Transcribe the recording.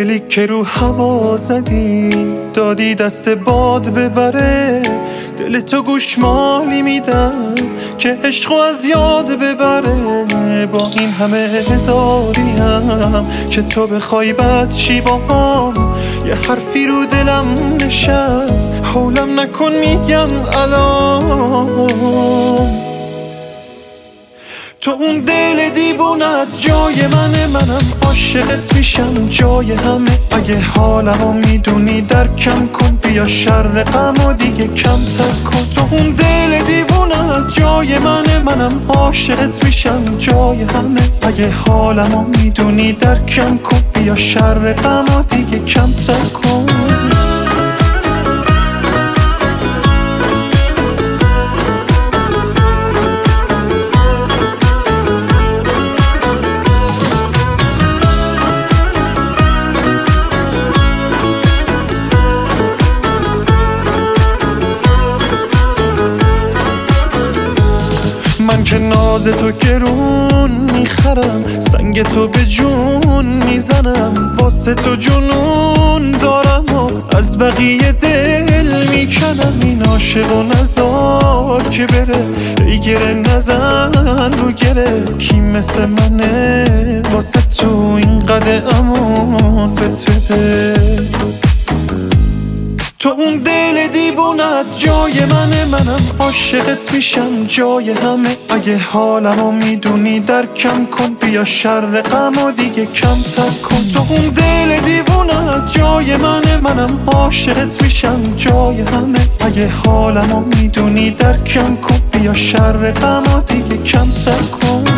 دلی که رو هوا زدی دادی دست باد ببره، دل تو گوشمالی میدم که عشقو از یاد ببره. با این همه هزاریم که تو بخوای بد چی باهام، یه حرفی رو دلم نشست حولم نکن میگم الان. تو اون دل دیوونت جای منم عاشقت میشم جای همه. اگه حالمو میدونی درکم کن، بیا شر غمو دیگه کمتر کن. تو اون دل دیوونت جای منم عاشقت میشم جای همه. اگه حالمو میدونی درکم کن، بیا شر غمو دیگه کمتر کن. من که ناز تو گرون میخرم، سنگ تو به جون میزنم، واسه تو جنون دارم و از بقیه دل میکنم. این عاشق و نزار که بره، ای گره نزن رو گره. کی مثل منه واسه تو اینقدر امان بده. تو اون دل دیوونت جای منم عاشقت میشم جای همه. اگه حالمو میدونی درکم کن، بیا شر غمو دیگه کمتر کن. تو اون دل دیوونت جای منم عاشقت میشم جای همه. اگه حالمو میدونی درکم کن، بیا شر غمو دیگه کمتر کن.